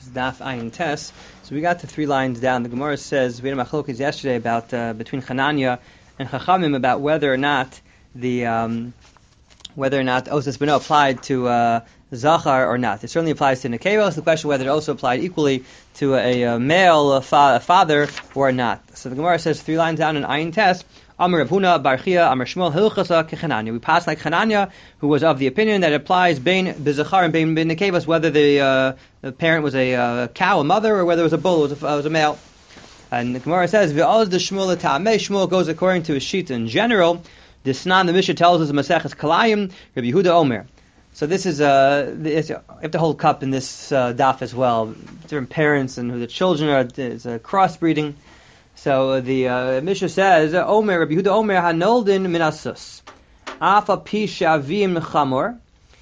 Daf Ayin Tes. So we got to 3 lines down. The Gemara says we had a machlokas yesterday about between Hananya and Chachamim about whether or not Osas Beno applied to Zachar or not. It certainly applies to Nekevos. The question whether it also applied equally to a male father or not. So the Gemara says 3 lines down in Ayin Tes. Amar Rav Huna Bar Chia Amar Shmuel Hilchasa Kechananya. We passed like Hananya, who was of the opinion that it applies bein bezachar and bein nekevos, whether the parent was a cow, a mother, or whether it was a bull, it was a male. And the Gemara says V'oz the Shmuel Ta'amei. Shmuel goes according to his sheet in general. The Snan, the Mishnah tells us Maseches Kalayim Rabbi Yehuda Omer. So this is you have to hold cup in this daf as well. Different parents and who the children are. It's a crossbreeding. So the Mishnah says, Omer, Rabbi Yehuda Omer, Hanoldin min asus. Afa pi shavim chamor.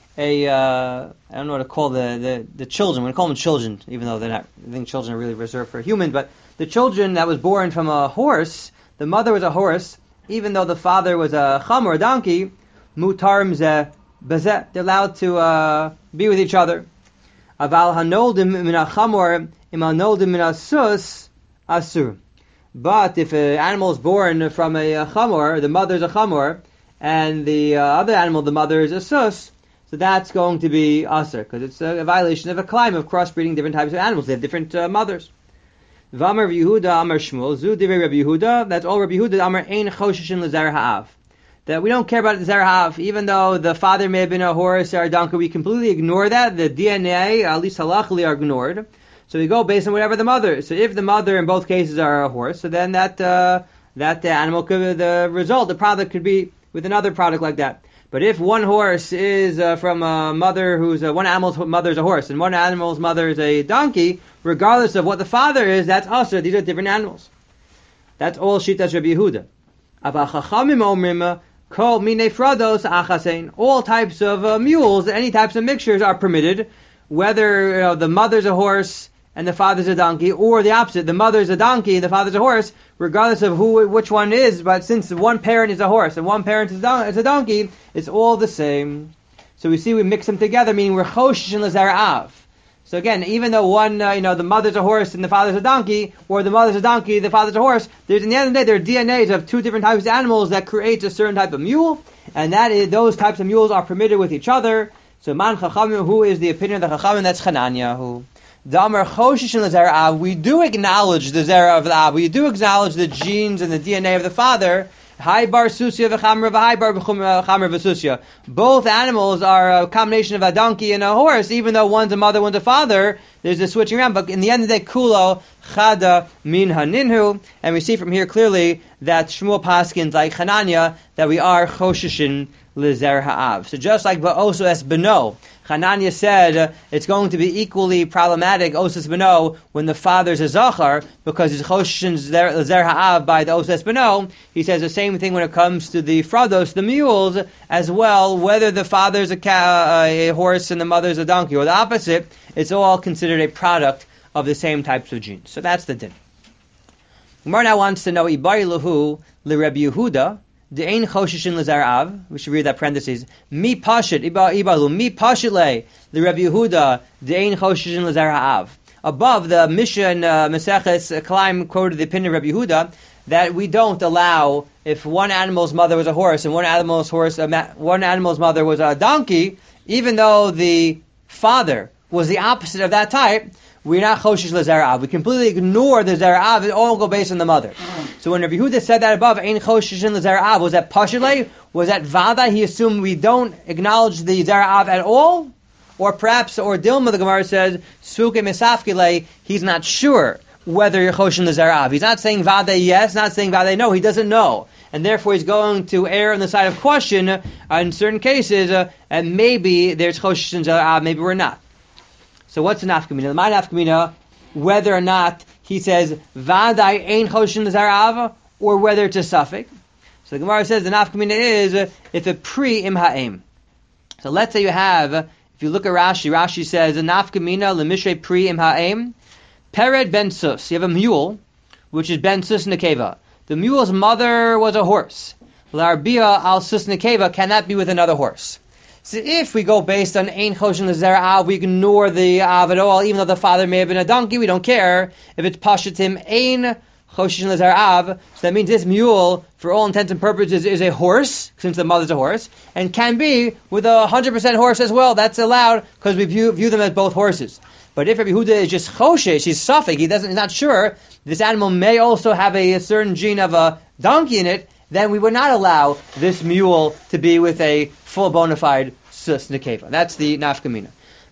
I don't know what to call the children. We're going to call them children, even though they're not. I think children are really reserved for a human. But the children that was born from a horse, the mother was a horse, even though the father was a chamor, a donkey, mutarm ze bezeh. They're allowed to be with each other. Aval hanoldim min chamor, im hanoldim min asus, asur. But if an animal is born from a chamor, the mother is a chamor, and the other animal, the mother is a sus, so that's going to be asur, because it's a violation of a climate of crossbreeding different types of animals. They have different mothers. V'amar Yehuda, Amar Shmuel, Zu Divrei Rabbi Yehuda, that's all Rabbi Yehuda, Amar Ein Choshishin L'Zer Ha'av. That we don't care about the Zer Ha'av, even though the father may have been a horse or a donkey, we completely ignore that. The DNA, at least halachically, are ignored. So we go based on whatever the mother is. So if the mother in both cases are a horse, so then that animal could, the result, the product could be with another product like that. But if one horse is from a mother who's one animal's mother is a horse and one animal's mother is a donkey, regardless of what the father is, that's usher. These are different animals. That's all Shitas Rabbi Yehuda. All types of mules, any types of mixtures are permitted, whether the mother's a horse and the father's a donkey, or the opposite, the mother's a donkey and the father's a horse, regardless of which one is, but since one parent is a horse and one parent is a donkey, it's all the same. So we mix them together, meaning we're choshish and l'zara'av. So again, even though one, the mother's a horse and the father's a donkey, or the mother's a donkey, the father's a horse, there's, in the end of the day, there are DNAs of 2 different types of animals that creates a certain type of mule, and those types of mules are permitted with each other. So man chachamim, who is the opinion of the chachamim? That's Hananya. Who Damar choshish and l'zara'av. We do acknowledge the zera of the av. We do acknowledge the genes and the DNA of the father. Hai bar susya v'chamer v'hai bar chamer v'susya. Both animals are a combination of a donkey and a horse, even though one's a mother, one's a father. There's a switching around, but in the end of the day, kulo chada min haninhu. And we see from here clearly that Shmuel paskins like Hananya that we are choshishin l'zer ha'av. So just like ba'oso es beno, Hananya said it's going to be equally problematic, Osas Beno, when the father's a Zachar, because he's Choshin Zer Ha'av by the Osas Beno. He says the same thing when it comes to the Frados, the mules, as well, whether the father's a horse and the mother's a donkey, or the opposite, it's all considered a product of the same types of genes. So that's the din. Gemara now wants to know, Ibari Lahu, L'Rebbe Yehuda, the ein choshishin l'zarav. We should read that parentheses. Mi pashit ibalu mi pashit le Rabbi Yehuda the ein choshishin l'zarav. Above the Mishnah Maseches Kalayim quoted the opinion of Rabbi Yehuda that we don't allow if one animal's mother was a horse and one animal's mother was a donkey, even though the father was the opposite of that type. We're not choshish l'zarav. We completely ignore the zarav. It all go based on the mother. So when Rabbi Yehuda said that above, ein choshish l'zarav, was that pashile? Was that vada? He assumed we don't acknowledge the zarav at all? Or perhaps, or Dilma, the Gemara says, suke misafkile, he's not sure whether you're choshish l'zarav. He's not saying vada yes, not saying vada no. He doesn't know. And therefore he's going to err on the side of question in certain cases, and maybe there's choshish l'zarav, maybe we're not. So what's the nafkamina? My nafkamina, whether or not he says vaday ein choshin l'zarav, or whether it's a suffix. So the Gemara says the nafkamina is if a pri im ha'em. So let's say you have, if you look at Rashi says a nafkamina lemishrei pri im ha'em, pered ben sus. You have a mule, which is ben sus nekeva. The mule's mother was a horse. L'arbia al sus nekeva, can that be with another horse? So if we go based on Ein Choshen L'Zer Av, we ignore the Av at all, even though the father may have been a donkey, we don't care. If it's Pashatim Ein Choshen L'Zer Av, so that means this mule, for all intents and purposes, is a horse, since the mother's a horse, and can be with 100% horse as well. That's allowed, because we view them as both horses. But if Rabbi Yehuda is just Choshesh, he's Safek, he's not sure, this animal may also have a certain gene of a donkey in it, then we would not allow this mule to be with a full bona fide sus nekeva. That's the nafkamina.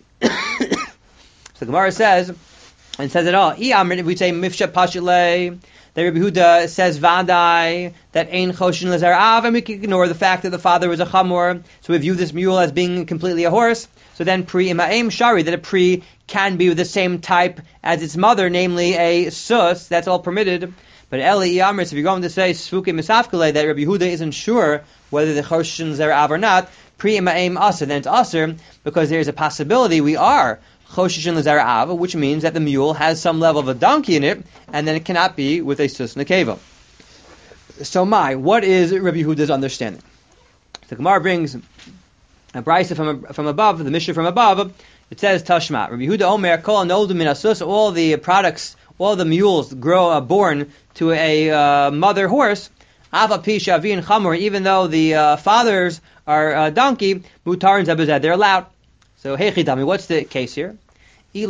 So Gemara says, and says it all. We say mifsha pashile. That Rabbi Yehuda says vadai that ein choshen l'zer av, and we can ignore the fact that the father was a chamor. So we view this mule as being completely a horse. So then pri ima'em shari, that a pri can be with the same type as its mother, namely a sus. That's all permitted. But Eli Yamris, if you're going to say Sfuke Misafkale, that Rabbi Yehuda isn't sure whether the Choshen Zer Av or not, Pri Ima'im Aser, then it's Aser, because there's a possibility we are Choshen Zer Av, which means that the mule has some level of a donkey in it, and then it cannot be with a Sus Nekeva. So what is Rabbi Yehuda's understanding? The Gemara brings a brisa from above, the Mishnah from above. It says Tashma, Rabbi Yehuda Omer, Kol Anodu Min Asus, all the products, all the mules are born to a mother horse. Ava Pisha Avi and Chamor, even though the fathers are donkey, Mutar and Zebazad, they're allowed. So Hechidami, what's the case here? If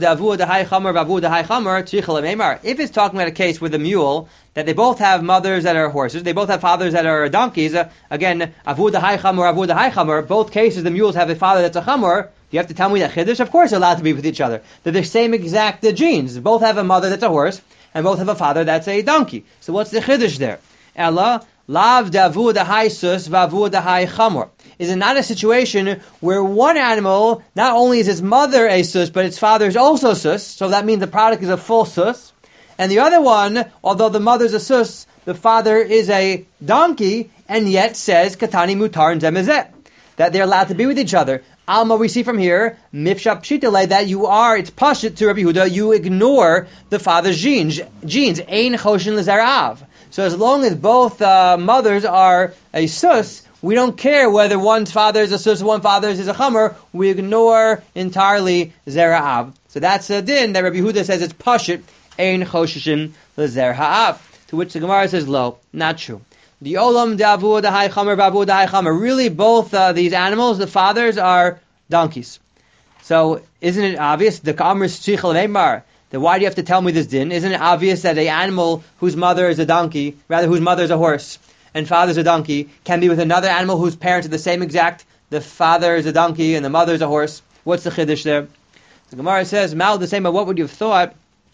it's talking about a case with a mule, that they both have mothers that are horses, they both have fathers that are donkeys, again, Avu the Hai Chamor, both cases the mules have a father that's a Chamor. You have to tell me that Chiddush? Of course they're allowed to be with each other. They're the same exact genes. Both have a mother that's a horse, and both have a father that's a donkey. So what's the Chiddush there? Ella, lav davu dahai sus vavu dahai chamor. Is it not a situation where one animal, not only is its mother a sus, but its father is also sus, so that means the product is a full sus, and the other one, although the mother's a sus, the father is a donkey, and yet says, katani mutar and zemezet, that they're allowed to be with each other. Alma, we see from here, mifshap pshitale, that it's pashit to Rabbi Yehuda, you ignore the father's genes, ein choshen l'zer av. So as long as both mothers are a sus, we don't care whether one's father is a sus, one father is a chamer, we ignore entirely zera av. So that's a din that Rabbi Yehuda says it's pashit, ein choshen l'zer ha'av. To which the Gemara says, lo, not true. The olam davu dahai chamer bavu dahai chamer. Really, both these animals, the fathers are donkeys. So, isn't it obvious? The kamers tzichel neimar. Then why do you have to tell me this din? Isn't it obvious that an animal whose mother is a donkey, rather whose mother is a horse, and father is a donkey, can be with another animal whose parents are the same exact? The father is a donkey and the mother is a horse. What's the chiddush there? The Gemara says, Mal the same. But what would you have thought?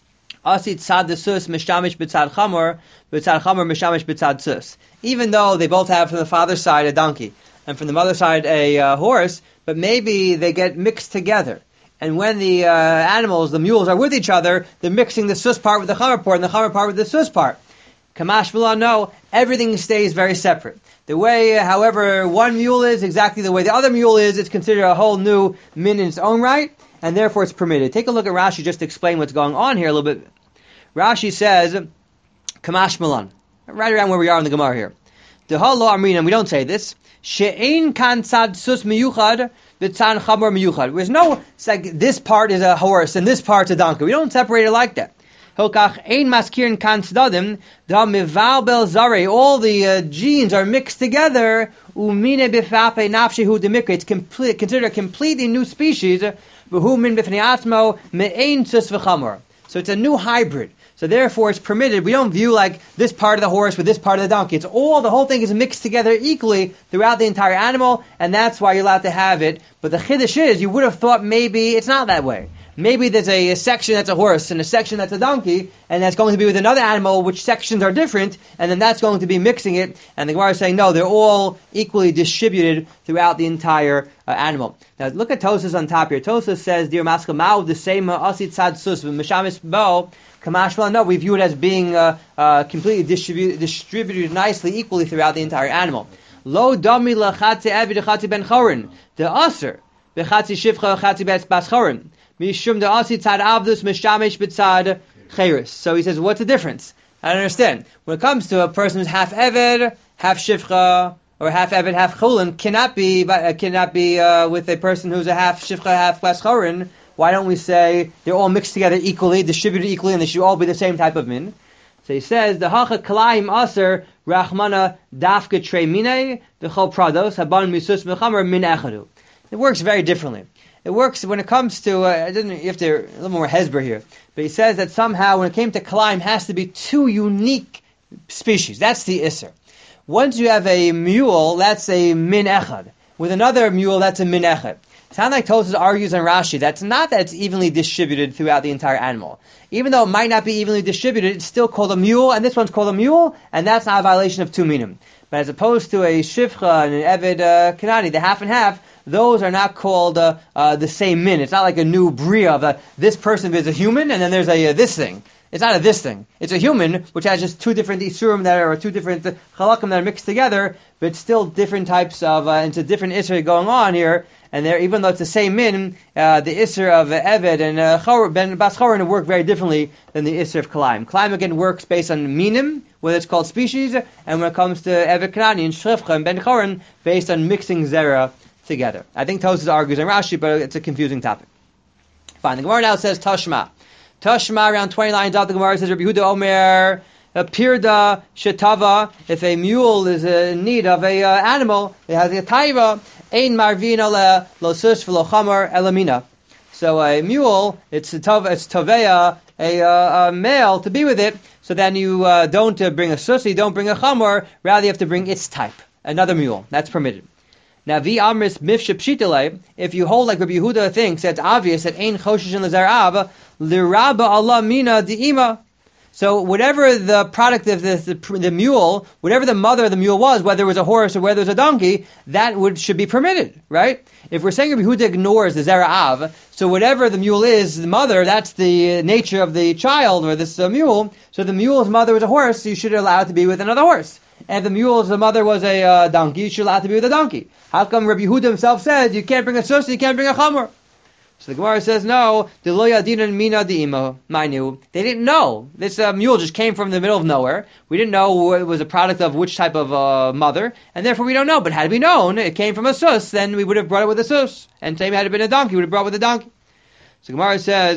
Asit tzad desus mishamish b'tzad chamor mishamish b'tzad sus. Even though they both have from the father's side a donkey and from the mother's side a horse, but maybe they get mixed together. And when the animals, the mules, are with each other, they're mixing the sus part with the chamor part and the chamor part with the sus part. Kamash v'la, no, everything stays very separate. The way, however, one mule is exactly the way the other mule is, it's considered a whole new min in its own right, and therefore it's permitted. Take a look at Rashi just to explain what's going on here a little bit. Rashi says, Kamash Milan, right around where we are in the Gemara here. The Halo Amrina, we don't say this. She'ein kan tzad sus miyuchad v'tzad chamor miyuchad. There's no, it's like this part is a horse and this part's a donkey. We don't separate it like that. Hilkach ein maskirin kan tzdadim da mival bel zare. All the genes are mixed together. Umine b'fape nafshehu demikra. It's considered a completely new species. V'hu min b'fnei atzmo me'ein sus v'chamor. So it's a new hybrid. So therefore it's permitted. We don't view like this part of the horse with this part of the donkey. It's all, the whole thing is mixed together equally throughout the entire animal, and that's why you're allowed to have it. But the chiddush is, you would have thought maybe it's not that way. Maybe there's a section that's a horse and a section that's a donkey, and that's going to be with another animal, which sections are different, and then that's going to be mixing it. And the Gemara is saying, no, they're all equally distributed throughout the entire animal. Now look at Tosas on top here. Tosas says, Dear Maskal Mao, the same asit tzad sus mishamis bo. Kamashma, no, we view it as being completely distributed nicely, equally throughout the entire animal. Lo dami lachatzi evid lachatzi ben chorin. The aser bechatzi shivcha lachatzi bas chorin. Mishum the asi tzad avdus mishamish b'tzad cheres. So he says, what's the difference? I don't understand. When it comes to a person who's half eved, half shivcha, or half Eved, half Chulin cannot be with a person who's a half Shifcha, half Bas Chorin. Why don't we say they're all mixed together equally, distributed equally, and they should all be the same type of min? So he says, the Hacha Kalaim Aser Rachmana Dafka Tre Mine V'chol Prados Haban Misus Mechamer Min Echadu. It works very differently. It works when it comes to, you have to, a little more hesber here, but he says that somehow when it came to Kalaim, has to be two unique species. That's the Isser. Once you have a mule, that's a Min Echad. With another mule, that's a Min Echad. Sound like Tosfos argues on Rashi, that's not that it's evenly distributed throughout the entire animal. Even though it might not be evenly distributed, it's still called a mule, and this one's called a mule, and that's not a violation of two minim. But as opposed to a Shifcha and an Eved Kanani, the half and half, those are not called the same min. It's not like a new bria of this person is a human, and then there's a this thing. It's not a this thing. It's a human, which has just two different isurim or two different chalakim that are mixed together, but it's still different types of, it's a different isur going on here. And there, even though it's the same min, the isur of Eved and Ben Bas Chorin work very differently than the isur of Kalaim. Kalaim again works based on minim, whether it's called species, and when it comes to Eved Kanani and Shifcha and Ben Chorin, based on mixing zera together. I think Tosfos argues on Rashi, but it's a confusing topic. Fine. The Gemara now says Tashma. Tashma, around 20 lines out, the Gemara says, Rabbi Yehuda Omer, Pirda Shetava, if a mule is in need of a animal, it has a taiva, Ein Marvin Ale, Losus V'lo Chamar Elamina. So a mule, it's Taveya, a male to be with it, so then you don't bring a sus, you don't bring a chamar, rather you have to bring its type, another mule. That's permitted. Now, vi amris mifshep shitale, if you hold like Rabbi Yehuda thinks, it's obvious that ein choshesh in l'zarav, l'raba Allah mina di'ima. So whatever the product of the mule, whatever the mother of the mule was, whether it was a horse or whether it was a donkey, that should be permitted, right? If we're saying Rabbi Yehuda ignores the zera'av, so whatever the mule is, the mother, that's the nature of the child or this mule. So the mule's mother was a horse, so you should allow it to be with another horse. And if the mule's mother was a donkey, you should allow it to be with a donkey. How come Rabbi Yehuda himself says you can't bring a sus, you can't bring a chamor? So the Gemara says no. They didn't know. This mule just came from the middle of nowhere. We didn't know it was a product of which type of mother, and therefore we don't know. But had we known it came from a sus, then we would have brought it with a sus. And same had it been a donkey, we would have brought it with a donkey. So the Gemara says,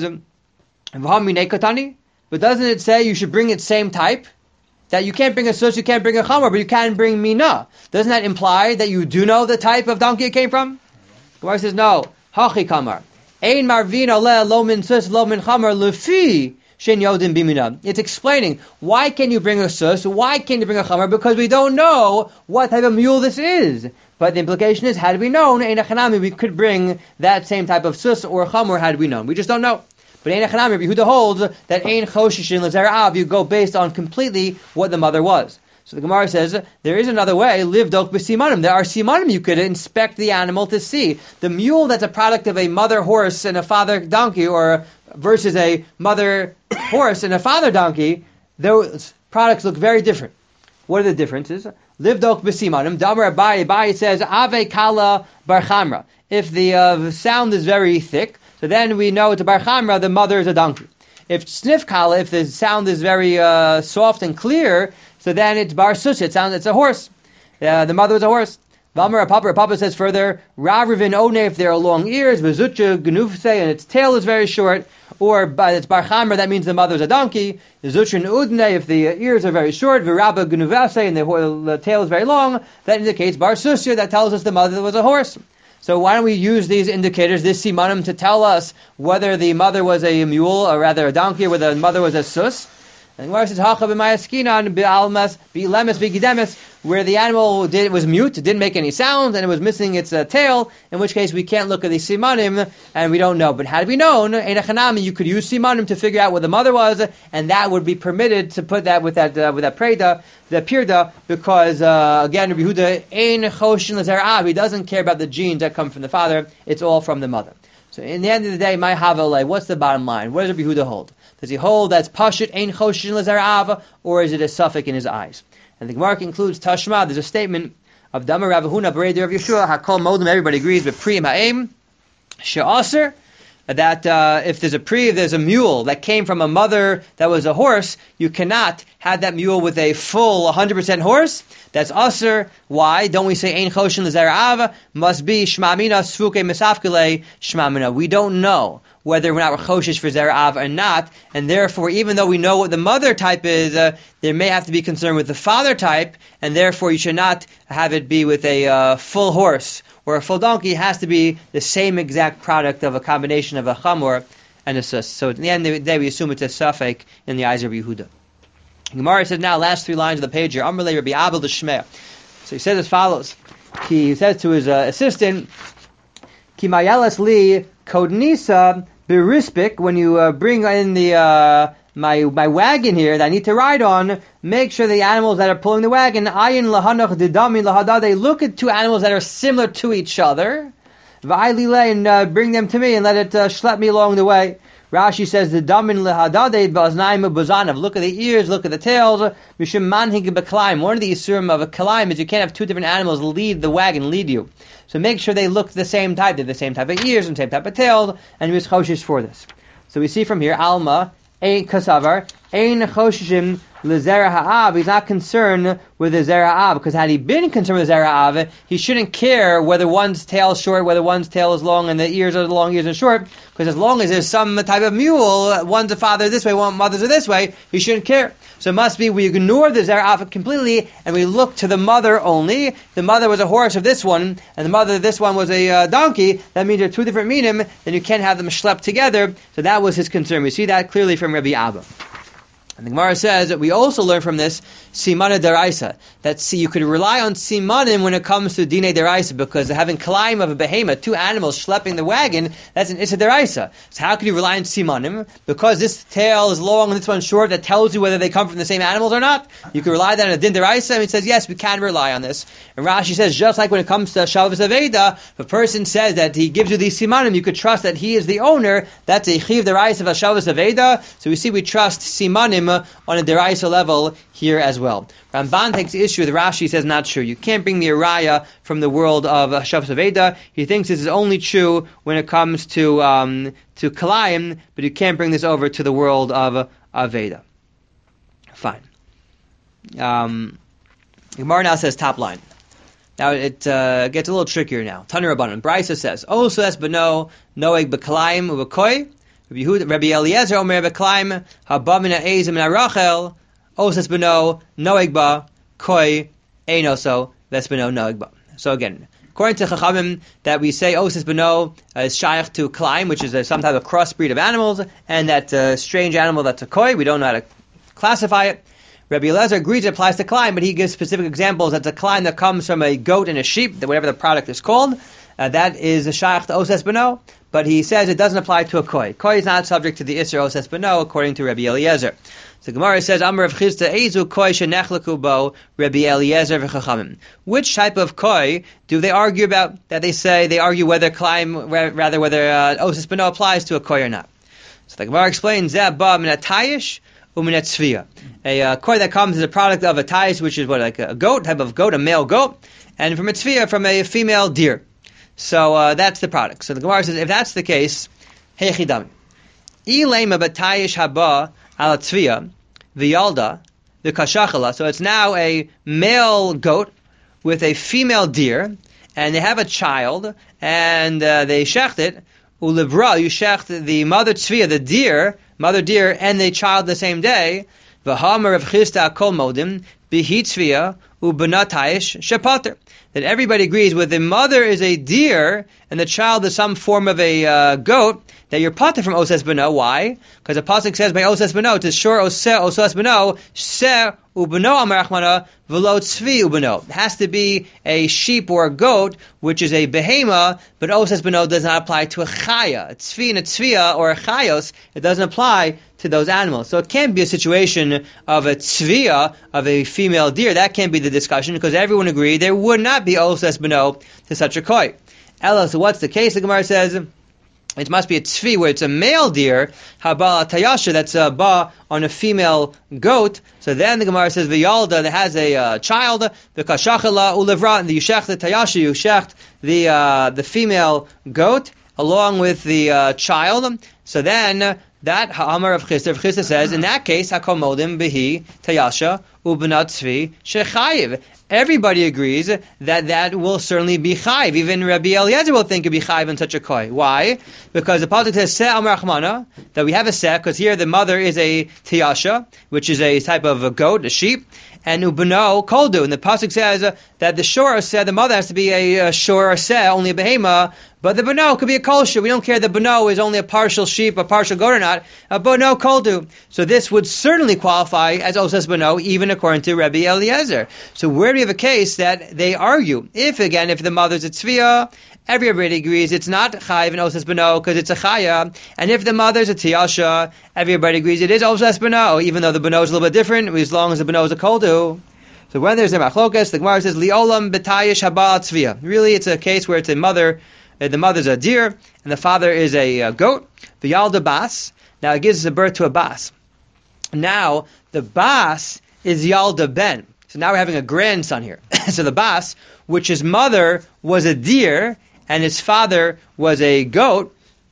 but doesn't it say you should bring its same type? That you can't bring a sus, you can't bring a chamor, but you can bring mina. Doesn't that imply that you do know the type of donkey it came from? Gemara says no. Hachi kamar. Ein marvin aleh lo min sus lo min chamor lefi shen yodim bimina. It's explaining why can you bring a sus, why can't you bring a chamor? Because we don't know what type of mule this is. But the implication is, had we known, ein achanami, we could bring that same type of sus or chamor had we known. We just don't know. But Ein Echanami, Rabbi Yehuda holds that Ein Choshishin L'Zera'av, you go based on completely what the mother was. So the Gemara says, there is another way, live dok b'simanim. There are simanim you could inspect the animal to see. The mule that's a product of a mother horse and a father donkey, or versus a mother horse and a father donkey, those products look very different. What are the differences? Live dok b'simanim. Damar Abaye says, Ave kala bar chamra. If the sound is very thick, so then we know it's a bar chamra, the mother is a donkey. If sniff kala, if the sound is very soft and clear, so then it's bar sush, it's a horse. The mother is a horse. Vamar Papa says further, Ravrin one, if there are long ears, Bezucha Gnufse, and its tail is very short, or it's bar chamra, that means the mother is a donkey. Zuchin Udne, if the ears are very short, Viraba Gnuvase, and the tail is very long, that indicates bar susya, that tells us the mother was a horse. So why don't we use these indicators, this simanim, to tell us whether the mother was a mule, or rather a donkey, or whether the mother was a sus? And Gemara says, "Hacha b'mayaskinan b'almas b'lemes b'gidemes," where the animal was mute, it didn't make any sound, and it was missing its tail. In which case, we can't look at the simanim, and we don't know. But had we known, ein achanami, you could use simanim to figure out what the mother was, and that would be permitted to put that with that preda, the pirda, because again, Rabbi Yehuda ein choshin l'zera'av. He doesn't care about the genes that come from the father; it's all from the mother. So, in the end of the day, my havalei, what's the bottom line? What does Rabbi Yehuda hold? Does he hold that's pashut ein choshin l'zera'av, or is it a suffix in his eyes? And the Gemara concludes Tashma. There's a statement of Damar Ravahuna Bereder of Yeshua Hakol Modim. Everybody agrees with Priyim Ha'em She'aser that if there's a mule that came from a mother that was a horse, you cannot have that mule with a full 100% horse. That's usher. Why? Don't we say ein choshen l'zera av? Must be shmamina sfuke misafkele shmamina. We don't know whether or not we're choshish for zera av or not, and therefore, even though we know what the mother type is, there may have to be concern with the father type, and therefore you should not have it be with a full horse or a full donkey. It has to be the same exact product of a combination of a chamor and a sus. So at the end of the day, we assume it's a suffix in the eyes of Yehuda. Gemara says now, last 3 lines of the page here, Amrle Rabbi Abel the Shmei. So he says as follows. He says to his assistant, Ki mayelas li kodnisa berispik, when you bring in the my wagon here that I need to ride on, make sure the animals that are pulling the wagon, ayin lahanach didami lahada, they look at 2 animals that are similar to each other, and bring them to me and let it schlep me along the way. Rashi says the damin lehadade baznaim buzanav. Look at the ears, look at the tails. Mishum manhig b'klaim. One of the isurim of a klaim is you can't have 2 different animals lead the wagon, lead you. So make sure they look the same type. They're the same type of ears and same type of tails, and use choshish for this. So we see from here, Alma ein kasavar ein choshishim lezera ha'av. He's not concerned with the zera av, because had he been concerned with zera av, he shouldn't care whether one's tail is short, whether one's tail is long, and the ears are long, ears are short. Because as long as there's some type of mule, one's a father this way, one mother's are this way, he shouldn't care. So it must be we ignore the zera av completely, and we look to the mother only. The mother was a horse of this one, and the mother of this one was a donkey. That means they're 2 different minim, then you can't have them schlepped together. So that was his concern. We see that clearly from Rabbi Abba. And the Gemara says that we also learn from this simana deraisa, that you could rely on simanim when it comes to dine deraisa, because having climb of a behemoth, 2 animals schlepping the wagon, that's an issa deraisa. So how can you rely on simanim? Because this tail is long and this one's short, that tells you whether they come from the same animals or not. You can rely on a din deraisa, and it says yes, we can rely on this. And Rashi says just like when it comes to Shavas Aveda, if a person says that he gives you these simanim, you could trust that he is the owner. That's a chiv deraisa of a Shavas Aveda. So we see we trust simanim on a deraisa level here as well. Ramban takes issue with Rashi, says not true. You can't bring the araya from the world of Shavas Aveda. He thinks this is only true when it comes to Kalayim, but you can't bring this over to the world of Aveda. Fine. Gemara now says top line. Now it gets a little trickier now. Tanur Rabbanan. Brisa says, "Oh, so that's beno noeg b'kalayim u'b'koi." Rabbi Eliezer Omer b'klaim haba min ha'ezim min ha'rachel osas b'no noeg ba koi einoso that's b'no noeg ba. So again, according to Chachamim, that we say osas b'no is shaykh to klaim, which is some type of crossbreed of animals, and that strange animal that's a koi, we don't know how to classify it. Rabbi Eliezer agrees it applies to klaim, but he gives specific examples. That's a klaim that comes from a goat and a sheep, whatever the product is called. That is a shaykh to osas b'no. But he says it doesn't apply to a koi. Koi is not subject to the Isser Oses B'no, according to Rabbi Eliezer. So Gemara says, Amar Rav Chisda Ezu Koi Shenechlaku Bo Rabbi Eliezer v'Chachamim. Which type of koi do they argue about? That they argue whether Oses B'no applies to a koi or not. So the Gemara explains that Ba Min HaTayish U'Min HaTzviya. A koi that comes as a product of a tayish, which is like a goat, type of goat, a male goat, and from a tzviya, from a female deer. So that's the product. So the Gemara says, if that's the case, heichidami. Ilema b'tayish haba ala tzviya v'yalda v'kashachala. So it's now a male goat with a female deer, and they have a child, and they shecht it. Ulibra, you shecht the mother tzviya, the mother deer, and the child the same day. V'hamer of Chisda kol modim bihi tzviya u'b'natayish shepater. That everybody agrees with the mother is a deer and the child is some form of a goat, that you're pater from Oses B'no. Why? Because the pasuk says by Oses B'no, to shor Oses B'no, se u'b'no amar Achmana, v'lo tzvi u'b'no. It has to be a sheep or a goat, which is a behema, but Oses B'no does not apply to a chaya. A tzvi and a tzviya, or a chayos, it doesn't apply to those animals. So it can't be a situation of a tzviya, of a female deer. That can't be the discussion, because everyone agreed there would not be Oses B'no to such a koi. Ella, so what's the case? The Gemara says, it must be a tzvi, where it's a male deer, habal tayasha, that's a ba on a female goat. So then the Gemara says, v'yalda, that has a child, the kashachala ulevra, and the yushech, the tayasha, yushech, the female goat, along with the child. So then that Ha'amar of Chisda says, in that case, Hakomodim Behi Tayasha Ubenat Tzvi Shechayiv. Everybody agrees that will certainly be chayiv. Even Rabbi Eliezer will think it'd be chayiv in such a koi. Why? Because the pasuk says se amar Rachmana, that we have a se, because here the mother is a tiyasha, which is a type of a goat, a sheep, and ubeno koldu. And the pasuk says that the shor se, the mother has to be a shor se, only a behema, but the beno could be a kolshu. We don't care the beno is only a partial sheep, a partial goat or not. A beno koldu. So this would certainly qualify as oses beno, even according to Rabbi Eliezer. So where do we have a case that they argue? If the mother's a tzviya, everybody agrees it's not chayiv and oses beno because it's a chaya. And if the mother's a tiyasha, everybody agrees it is oses beno, even though the beno is a little bit different, as long as the beno is a koldu. So when there's a machlokas, the Gemara says liolam b'tayish haba tzviya. Really, it's a case where it's a mother. The mother's a deer, and the father is a goat. The yalda bas. Now it gives birth to a bas. Now the bas is yalda ben. So now we're having a grandson here. So the bas, which his mother was a deer and his father was a goat,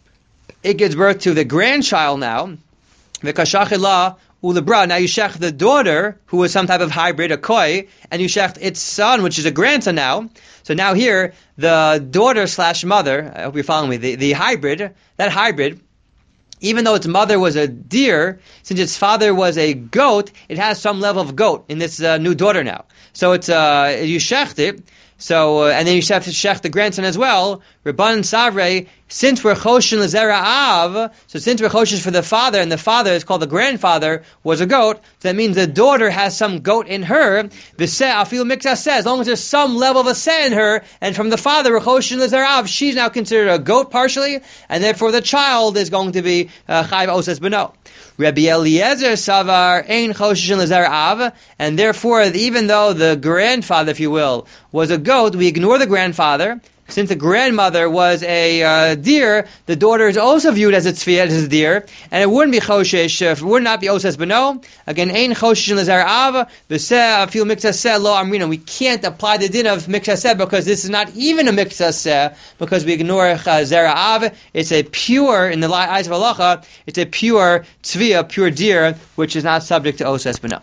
it gives birth to the grandchild now. The kashachila ulebra. Now you shech the daughter, who was some type of hybrid, a koi, and you shech its son, which is a grandson now. So now here, the daughter / mother, I hope you're following me, the hybrid, that hybrid, even though its mother was a deer, since its father was a goat, it has some level of goat in this new daughter now. So it's, you shecht it, so, and then you have to shech the grandson as well. Rabban Savrei, since we're choshen l'zera av, so since we're choshen for the father, and the father is called the grandfather, was a goat, so that means the daughter has some goat in her. V'seh afilu mikzah seh, as long as there's some level of a seh in her, and from the father, we're choshen l'zera av, she's now considered a goat partially, and therefore the child is going to be chayiv oses beno. Rabbi Eliezer savar ein choshen l'zera av, and therefore, even though the grandfather, if you will, was a goat, we ignore the grandfather. Since the grandmother was a deer, the daughter is also viewed as a tzviya, as a deer, and it wouldn't be choshesh, it would not be oses beno. Again, ein choshesh l'zera av, v'seh afil mikzah seh lo amrina. We can't apply the din of mikzah seh because this is not even a mikzah seh, because we ignore zera av. It's a pure, in the eyes of halacha, it's a pure tzviya, pure deer, which is not subject to oses beno.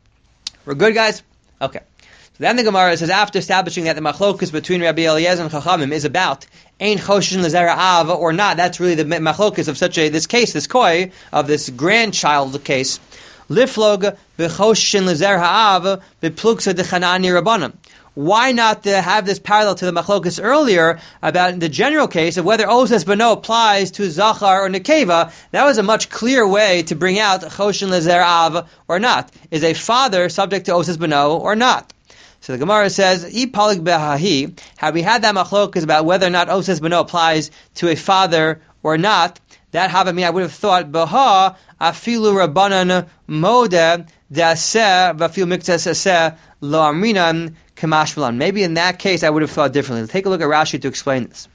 We're good, guys? Okay. Then the Gemara says, after establishing that the machlokus between Rabbi Eliezer and Chachamim is about ein choshen l'zera av or not, that's really the machlokus of this case, this koi, of this grandchild case. Liflog b'choshen l'zera av b'pluksa dechanani rabbanim. Why not have this parallel to the machlokus earlier about the general case of whether oses beno applies to zachar or nekeva? That was a much clearer way to bring out choshen l'zera av or not. Is a father subject to oses beno or not? So the Gemara says, "Ipalig behahi." Had we had that machlokas about whether or not oses beno applies to a father or not, that havamina I would have thought baha afilu rabbanan modeh daseh v'afilu mikzah seh lo amrinan kamashmalan. Maybe in that case I would have thought differently. Let's take a look at Rashi to explain this.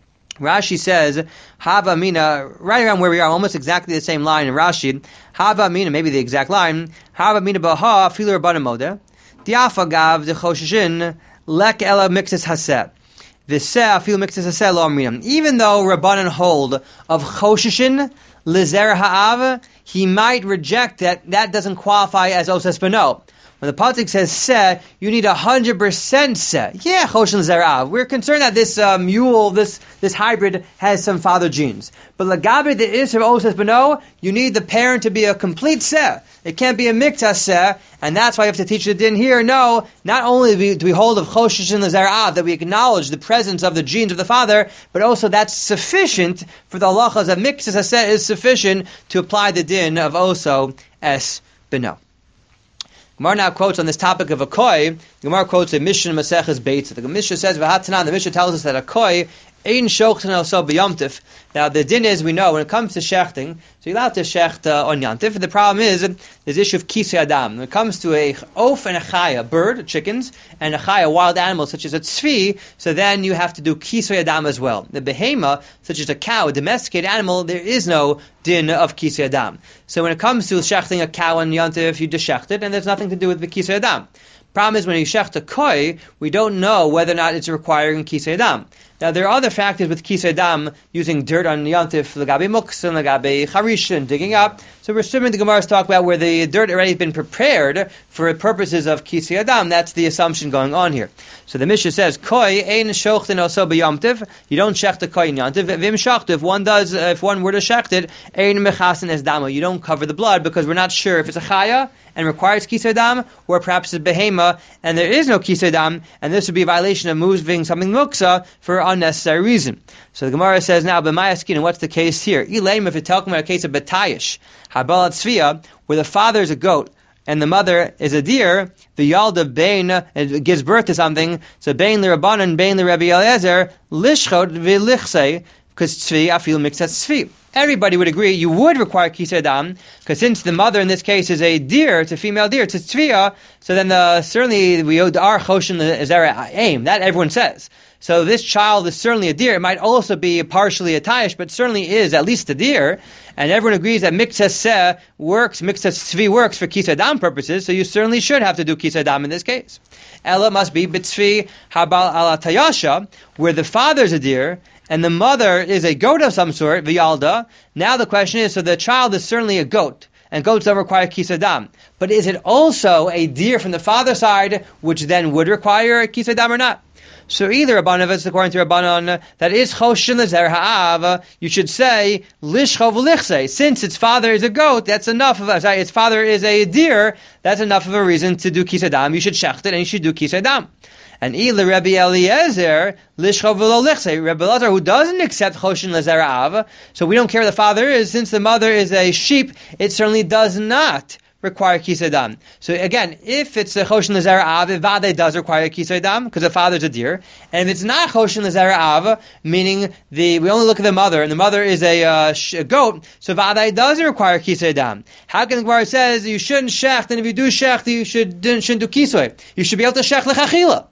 Rashi says, havamina, right around where we are, almost exactly the same line in Rashi. Havamina, maybe the exact line. Havamina baha afilu rabbanan modeh. Diafagav the choshishin lek ela mixes haseh. V'seh afilu mixes haseh lo amrinam. Even though Rabbanan hold of choshishin l'zera ha'av, he might reject that doesn't qualify as oses beno. When the pasuk says seh, you need 100% seh. Yeah, choshen l'zera. We're concerned that this mule, this hybrid, has some father genes. But lagabe the is of oses beno, you need the parent to be a complete seh. It can't be a mikzah seh, and that's why you have to teach the din here. No, not only do we hold of choshen l'zera that we acknowledge the presence of the genes of the father, but also that's sufficient for the halachas of mikzah seh is sufficient to apply the din of oso es beno. Gemara now quotes on this topic of a koi. Gemara quotes a Mishnah Maseches Beitza. The Mishnah says, "V'hatanan." The Mishnah tells us that a koi ein shochten also b'yomtiv. Now the din is, we know when it comes to shechting, so you're allowed to shecht on yomtiv. The problem is there's the issue of kisei adam. When it comes to a oaf and a chaya, bird, chickens, and a chaya, wild animal such as a tzvi, so then you have to do kisei adam as well. The behema, such as a cow, a domesticated animal, there is no din of kisei adam. So when it comes to shechting a cow on yomtiv, you just shecht it, and there's nothing to do with the kisei adam. Problem is when you shecht a koi, we don't know whether or not it's requiring kisei adam. Now, there are other factors with Kisei Dam, using dirt on Yantif, Lagabe Muksa, Lagabe Charishin, digging up. So we're assuming the Gemara's talk about where the dirt already has been prepared for purposes of Kisei Dam. That's the assumption going on here. So the Mishnah says, Koi ein shochten also b'yamtiv. You don't shecht a koi in yantiv. Vim shachtu, if one were to shecht it, ein mechasen es damo. You don't cover the blood because we're not sure if it's a chaya and requires kisei dam, or perhaps it's behema and there is no kisei dam, and this would be a violation of moving something muksa for unnecessary reason. So the Gemara says now, b'mayaskin, what's the case here? Elaim, if you're talking about a case of betayish, habalat tzvia, where the father is a goat and the mother is a deer, the yalda bein, it gives birth to something, so bein l'Rabbanan, bein l'Rebbe Eliezer, lishchot v'lichsei, because tzvi afil mixas tzvi. Everybody would agree you would require kisei dam, because since the mother in this case is a deer, it's a female deer, it's a tzviya, so then certainly we are choshen zera aim. That everyone says. So this child is certainly a deer. It might also be partially a tayish, but certainly is at least a deer. And everyone agrees that mixas seh works, mixas tzvi works for kisei dam purposes, so you certainly should have to do kisei dam in this case. Ella must be b'tzvi habal ala tayasha, where the father is a deer, and the mother is a goat of some sort, v'yalda. Now the question is, so the child is certainly a goat, and goats don't require kisei dam. But is it also a deer from the father's side, which then would require kisei dam or not? So either Rabbanan, if it's according to Rabbanan, that is choshen lezer ha'ava, you should say, lishcho v'lichsei. Since its father is a goat, that's enough of its father is a deer, that's enough of a reason to do kisei dam. You should shecht it, and you should do kisei dam. And either Rabbi Eliezer, lishcho v'lo lichsei, Rabbi Eliezer, who doesn't accept choshen lezer ha'ava, so we don't care where the father is, since the mother is a sheep, it certainly does not require kisei dam. So again, if it's a choshen lezer av, vade does require kisei dam because the father's a deer, and if it's not choshen lezer av, meaning we only look at the mother, and the mother is a goat, so vade does require kisei dam. How can the Gemara says you shouldn't shecht, and if you do shecht, you shouldn't do kisei? You should be able to shecht lechachila.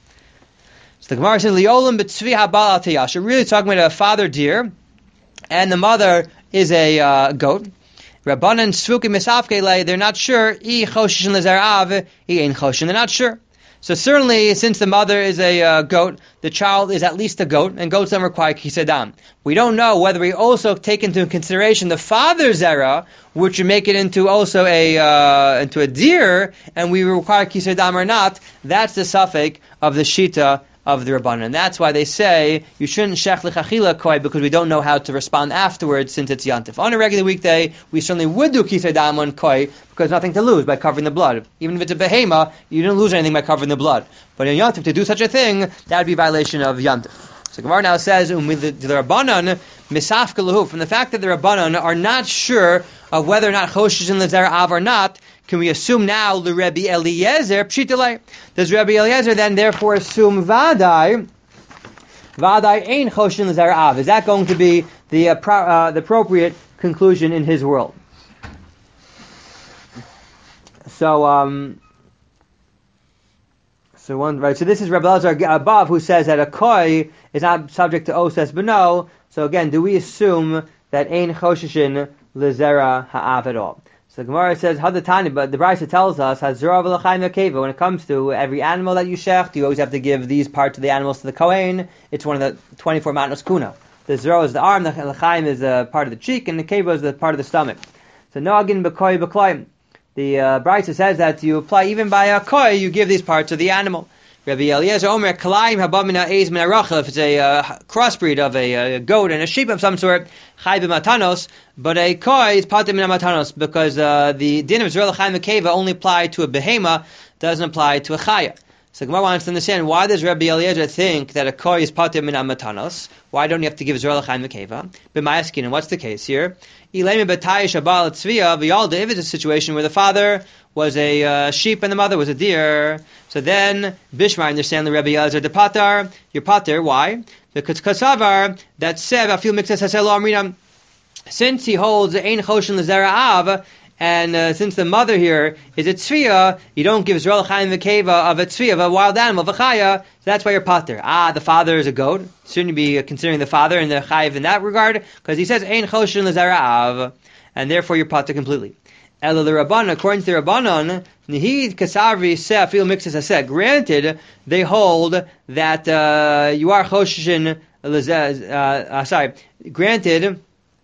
So the Gemara says liolam b'tzvi habal al tayash. We're really talking about a father deer, and the mother is a goat. Rabbanan Svukim Misafkele, they're not sure. I choshen lezarav, I ain't choshen. They're not sure. So certainly, since the mother is a goat, the child is at least a goat, and goats don't require kisei dam. We don't know whether we also take into consideration the father's zera, which would make it into also into a deer, and we require kisei dam or not. That's the suffix of the shita of the Rabbanan. And that's why they say you shouldn't shech l'chachila koi, because we don't know how to respond afterwards since it's yantif. On a regular weekday, we certainly would do kisei dam on koi, because nothing to lose by covering the blood. Even if it's a behema, you didn't lose anything by covering the blood. But in yantif, to do such a thing, that would be a violation of yantif. So Gemara now says, the Rabbanan misafka lahu, from the fact that the Rabbanan are not sure of whether or not choshen lezer av or not, can we assume now the Rebbe Eliezer pshitalei? Does Rebbe Eliezer then therefore assume vadai ein choshen lezer av? Is that going to be the appropriate conclusion in his world? So this is Rebbe Eliezer above, who says that a koi is not subject to oses beno. So again, do we assume that ein choshen lezera ha'av at all? So the Gemara says, Hadatani, but the Brisa tells us, Hazura v'lachayim yakeva, when it comes to every animal that you shecht, you always have to give these parts of the animals to the Kohen. It's one of the 24 matnos kuna. The zero is the arm, the lachayim is a part of the cheek, and the keva is the part of the stomach. So noagin b'koi b'klayim. The Brisa says that you apply even by a koi, you give these parts of the animal. Rabbi Eliezer Omer Kalayim Haba Mina Eiz Mina Rachel. If it's a crossbreed of a goat and a sheep of some sort, Chai b'matanos, but a koi is patim mina matanos, because the din of Zerah L'chaim Mekeva only apply to a behema, doesn't apply to a chaya. So Gemara wants to understand, why does Rabbi Eliezer think that a koi is patim mina matanos? Why don't you have to give Zerah L'chaim Mekeva? B'mayaskin, and what's the case here? Ilemi b'tayish abal tzviya v'yalda. If it's a situation where the father was a sheep and the mother was a deer, so then Bishmar understand the Rebbe Eliezer de patar. Your pater, why? Because kasavar that sev afil mixes haselo amrinam. Since he holds ein choshen lezera av, and since the mother here is a tzviya, you don't give Zerah L'chaim Mekeva of a tzviya, of a wild animal, of a chaya. So that's why you're pater. The father is a goat. Shouldn't you be considering the father and the chayiv in that regard? Because he says ein choshen lezera av, and therefore you're pater completely. Ela the Rabbanan, according to the Rabbanan, Nihid Kasavri Se'afil Mixes Haseh. Granted, they hold that you are Choshishin. Granted,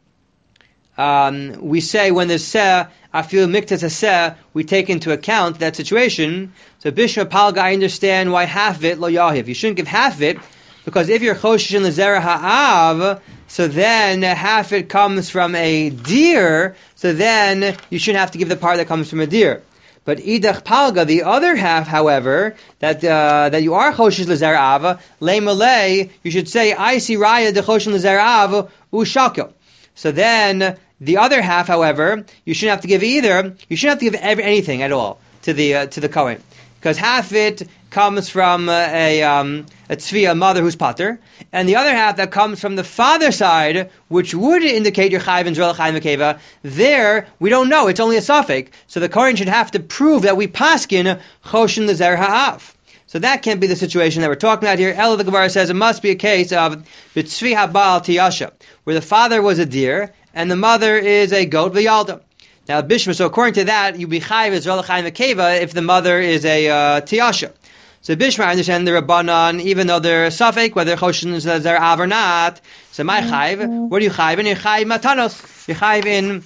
we say when there's Seh, Afil Mixes Haseh, we take into account that situation. So Bishma Palga, I understand why half of it lo yahiv. You shouldn't give half of it, because if you're Choshishin L'Zera Ha'av, so then half it comes from a deer, so then you shouldn't have to give the part that comes from a deer. But idach palga, the other half, however, that you are choshish l'zerav, le malay, you should say I see raya de choshin l'zerav ushakel. So then the other half, however, you shouldn't have to give either. You shouldn't have to give anything at all to the kohen, because half it comes from a tzvi, a mother who's pater, and the other half that comes from the father's side, which would indicate your chayv and zrel chayv mekeva. There, we don't know. It's only a suffix. So the kohen should have to prove that we paskin choshin lezer ha'af. So that can't be the situation that we're talking about here. Ella the Gemara says it must be a case of b'tzvi habal tiyasha, where the father was a deer and the mother is a goat v'yalda. Now, Bishma, so according to that, you be chayv zrel chayv mekeva if the mother is a tiyasha. So Bishma, I understand the Rabbanan, even though they're suffix, whether Choshin is their Av or not. So my chayv, what do you chayv in? You chayv matanos. You chayv in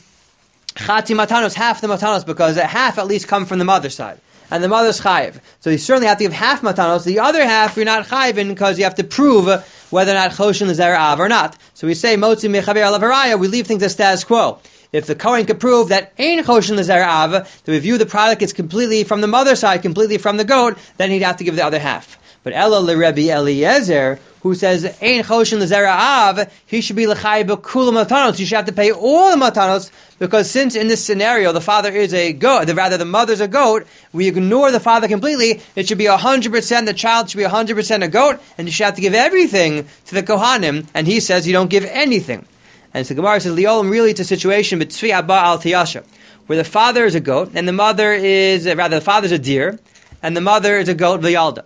chati matanos, half the matanos, because half at least come from the mother's side. And the mother's chayv. So you certainly have to give half matanos. The other half you're not chayv in, because you have to prove whether or not Choshin is their Av or not. So we say, Motzi mechaber alav haraya, we leave things as status quo. If the Kohen could prove that Ein Choshin L'Zer Av, that we view the product is completely from the mother's side, completely from the goat, then he'd have to give the other half. But Ella L'Rebbe Eliezer, who says Ein Choshin L'Zer Av, he should be L'chai B'Kula Matanos. You should have to pay all the Matanos, because since in this scenario the father is a goat, rather the mother's a goat, we ignore the father completely. It should be 100%, the child should be 100% a goat, and you should have to give everything to the Kohanim, and he says you don't give anything. And so Gemara says, Liolam, really it's a situation b'tzvi haba al tiyasha, where the father is a goat, and the mother is, the father's a deer, and the mother is a goat v'yalda.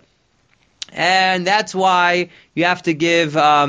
And that's why you have to give, at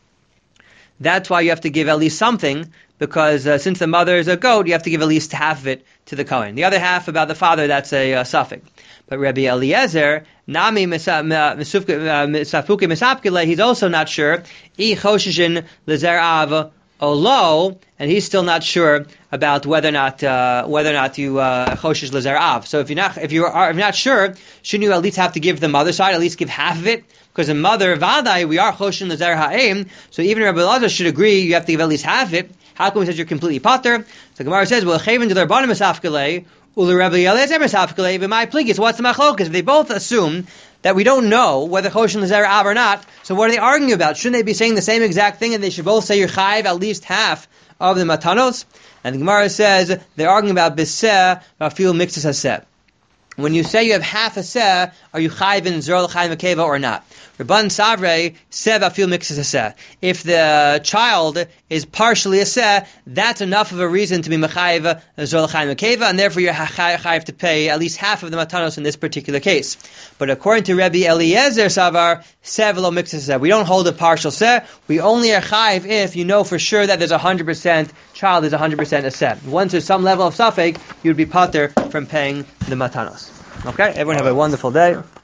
least something, because since the mother is a goat, you have to give at least half of it to the Kohen. The other half about the father, that's a suffix. But Rabbi Eliezer, Nami Misafuke Misapkele, he's also not sure. I choshishin lezer av Olo, and he's still not sure about whether or not you choshish lezer av. So if you're not sure, shouldn't you at least have to give the mother side, at least give half of it? Because the mother vadai, we are choshin lezer ha'im. So even Rabbi Elazar should agree you have to give at least half of it. How come we said you're completely pater? So Gemara says, well, chavin to their bottom misafkele, ulu Rabbi Eliezer misafkele, v'mai pligis. What's the machlokas? If they both assume that we don't know whether Choshin L'Zer Av or not, so what are they arguing about? Shouldn't they be saying the same exact thing, and they should both say you're chayiv at least half of the matanos? And the Gemara says they're arguing about Biseh, Afil Mixes Haseh. When you say you have half a seh, are you chayiv in Zerol Chayim Akeva or not? Rabban Savrei, seh v'afil mixes a seh. If the child is partially a seh, that's enough of a reason to be mechayiv Zerol Chayim Akeva, and therefore you're chayiv to pay at least half of the matanos in this particular case. But according to Rabbi Eliezer Savar, seh v'lo mixes a seh. We don't hold a partial seh. We only are chayiv if you know for sure that there's 100% child is 100% a seh. Once there's some level of suffix, you'd be pater from paying the matanos. Okay, everyone have a wonderful day.